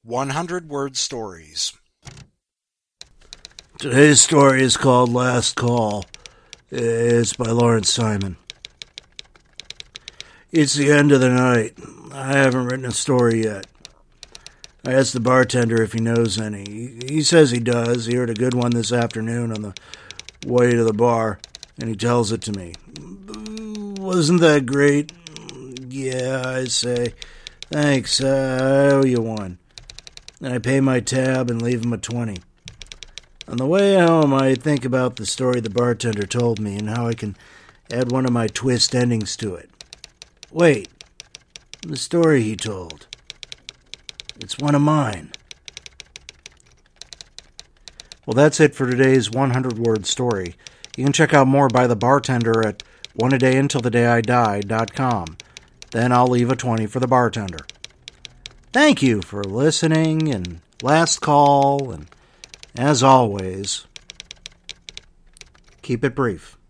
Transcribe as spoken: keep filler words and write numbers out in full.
one hundred word stories. Today's story is called Last Call. It's by Lawrence Simon. It's the end of the night. I haven't written a story yet. I asked the bartender if he knows any. He says he does. He heard a good one this afternoon on the way to the bar, and he tells it to me. Wasn't that great? Yeah, I say. Thanks, uh, I owe you one. And I pay my tab and leave him a twenty. On the way home, I think about the story the bartender told me and how I can add one of my twist endings to it. Wait, the story he told. It's one of mine. Well, that's it for today's one hundred word story. You can check out more by the bartender at one a day until the day I die dot com. Then I'll leave a twenty for the bartender. Thank you for listening, and last call, and as always, keep it brief.